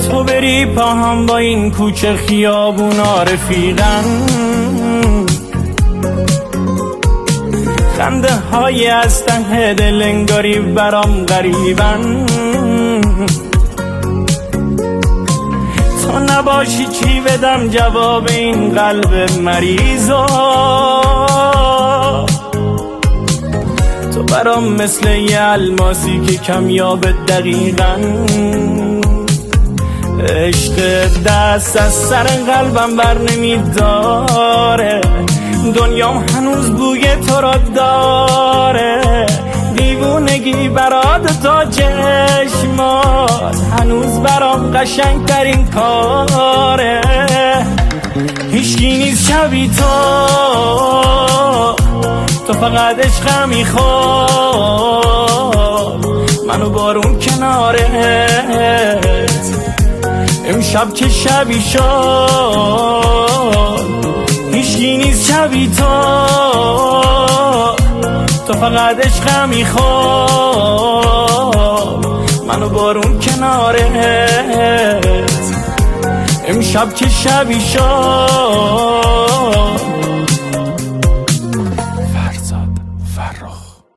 تو بری پا هم با این کوچه خیابونا رفیقن، خنده های از ته دل انگاری برام غریبن. تو نباشی چی بدم جواب این قلب مریضا، تو برام مثل یه الماسی که کمیاب دقیقاً. عشق دست از سر قلبم بر نمیداره، دنیام هنوز بوی تو را داره. دیوونگی برات تا چشمات هنوز برام قشنگ ترین کاره. هیچکی نیست شبی تو فقط عشقم میخواد منو بارون کنارت. امشب که شبی شد هیچکی نیست شبی تو فقط عشقم میخواد منو بارون کنارت. امشب که شبی شد